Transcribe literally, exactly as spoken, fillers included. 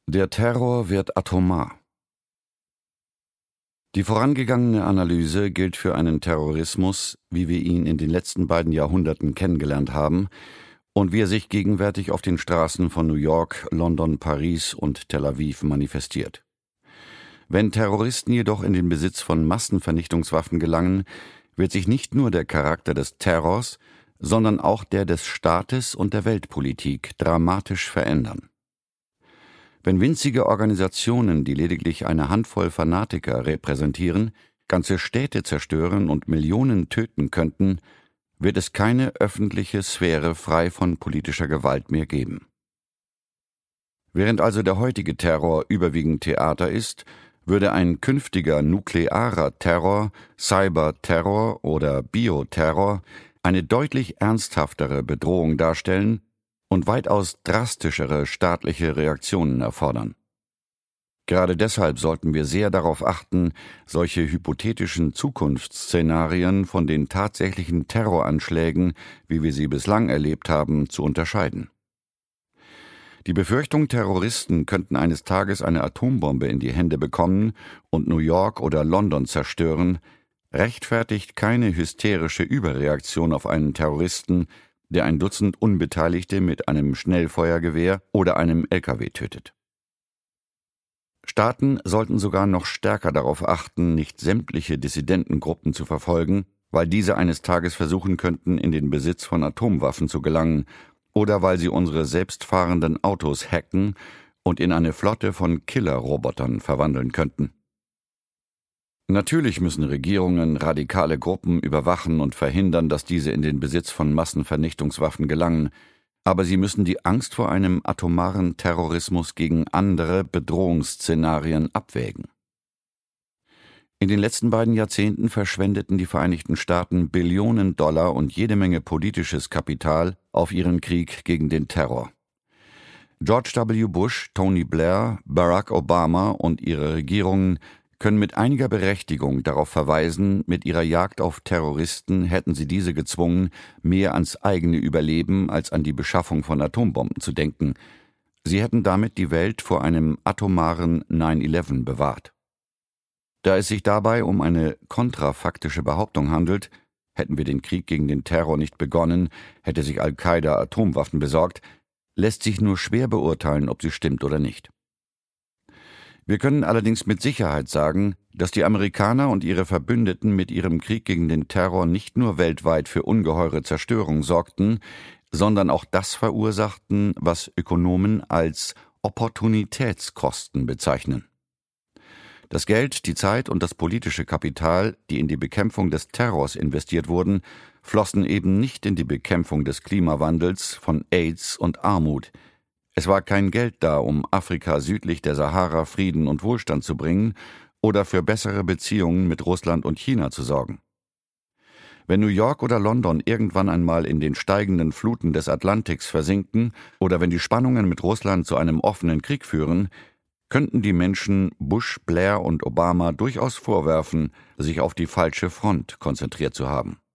Der Terror wird atomar. Die vorangegangene Analyse gilt für einen Terrorismus, wie wir ihn in den letzten beiden Jahrhunderten kennengelernt haben und wie er sich gegenwärtig auf den Straßen von New York, London, Paris und Tel Aviv manifestiert. Wenn Terroristen jedoch in den Besitz von Massenvernichtungswaffen gelangen, wird sich nicht nur der Charakter des Terrors, sondern auch der des Staates und der Weltpolitik dramatisch verändern. Wenn winzige Organisationen, die lediglich eine Handvoll Fanatiker repräsentieren, ganze Städte zerstören und Millionen töten könnten, wird es keine öffentliche Sphäre frei von politischer Gewalt mehr geben. Während also der heutige Terror überwiegend Theater ist, würde ein künftiger nuklearer Terror, Cyberterror oder Bioterror eine deutlich ernsthaftere Bedrohung darstellen und weitaus drastischere staatliche Reaktionen erfordern. Gerade deshalb sollten wir sehr darauf achten, solche hypothetischen Zukunftsszenarien von den tatsächlichen Terroranschlägen, wie wir sie bislang erlebt haben, zu unterscheiden. Die Befürchtung, Terroristen könnten eines Tages eine Atombombe in die Hände bekommen und New York oder London zerstören, rechtfertigt keine hysterische Überreaktion auf einen Terroristen, der ein Dutzend Unbeteiligte mit einem Schnellfeuergewehr oder einem L K W tötet. Staaten sollten sogar noch stärker darauf achten, nicht sämtliche Dissidentengruppen zu verfolgen, weil diese eines Tages versuchen könnten, in den Besitz von Atomwaffen zu gelangen oder weil sie unsere selbstfahrenden Autos hacken und in eine Flotte von Killerrobotern verwandeln könnten. Natürlich müssen Regierungen radikale Gruppen überwachen und verhindern, dass diese in den Besitz von Massenvernichtungswaffen gelangen, aber sie müssen die Angst vor einem atomaren Terrorismus gegen andere Bedrohungsszenarien abwägen. In den letzten beiden Jahrzehnten verschwendeten die Vereinigten Staaten Billionen Dollar und jede Menge politisches Kapital auf ihren Krieg gegen den Terror. George W. Bush, Tony Blair, Barack Obama und ihre Regierungen können mit einiger Berechtigung darauf verweisen, mit ihrer Jagd auf Terroristen hätten sie diese gezwungen, mehr ans eigene Überleben als an die Beschaffung von Atombomben zu denken. Sie hätten damit die Welt vor einem atomaren nine eleven bewahrt. Da es sich dabei um eine kontrafaktische Behauptung handelt, hätten wir den Krieg gegen den Terror nicht begonnen, hätte sich Al-Qaida Atomwaffen besorgt, lässt sich nur schwer beurteilen, ob sie stimmt oder nicht. Wir können allerdings mit Sicherheit sagen, dass die Amerikaner und ihre Verbündeten mit ihrem Krieg gegen den Terror nicht nur weltweit für ungeheure Zerstörung sorgten, sondern auch das verursachten, was Ökonomen als Opportunitätskosten bezeichnen. Das Geld, die Zeit und das politische Kapital, die in die Bekämpfung des Terrors investiert wurden, flossen eben nicht in die Bekämpfung des Klimawandels, von AIDS und Armut. Es war kein Geld da, um Afrika südlich der Sahara Frieden und Wohlstand zu bringen oder für bessere Beziehungen mit Russland und China zu sorgen. Wenn New York oder London irgendwann einmal in den steigenden Fluten des Atlantiks versinken oder wenn die Spannungen mit Russland zu einem offenen Krieg führen, könnten die Menschen Bush, Blair und Obama durchaus vorwerfen, sich auf die falsche Front konzentriert zu haben.